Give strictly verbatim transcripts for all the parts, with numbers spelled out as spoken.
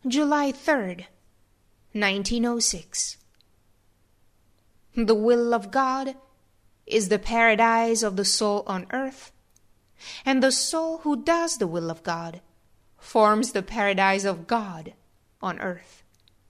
July third, nineteen oh six. The will of God is the paradise of the soul on earth, and the soul who does the will of God forms the paradise of God on earth.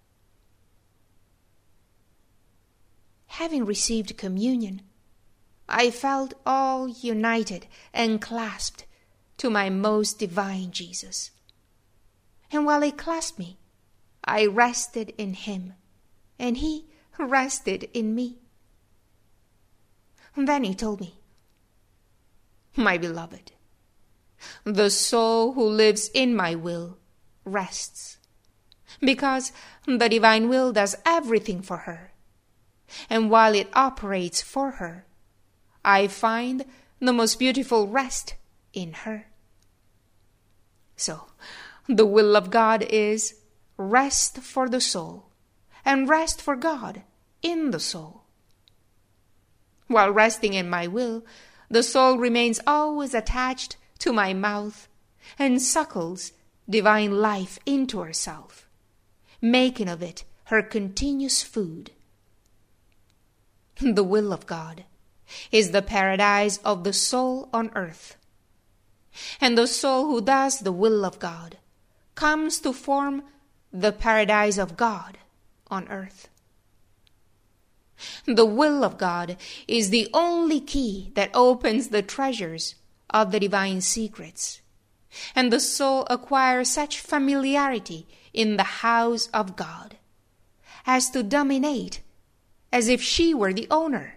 Having received communion, I felt all united and clasped to my most divine Jesus. And while he clasped me, I rested in him, and he rested in me. Then he told me, "My beloved, the soul who lives in my will rests, because the divine will does everything for her, and while it operates for her, I find the most beautiful rest in her." So, the will of God is rest for the soul, and rest for God in the soul. While resting in my will, the soul remains always attached to my mouth and suckles divine life into herself, making of it her continuous food. The will of God is the paradise of the soul on earth, and the soul who does the will of God comes to form the paradise of God on earth. The will of God is the only key that opens the treasures of the divine secrets, and the soul acquires such familiarity in the house of God as to dominate as if she were the owner.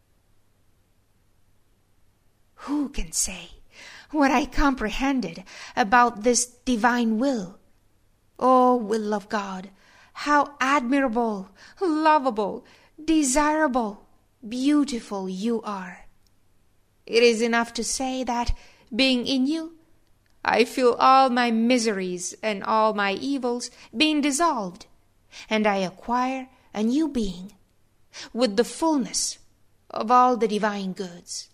Who can say what I comprehended about this divine will? O will of God, how admirable, lovable, desirable, beautiful you are! It is enough to say that, being in you, I feel all my miseries and all my evils being dissolved, and I acquire a new being with the fullness of all the divine goods.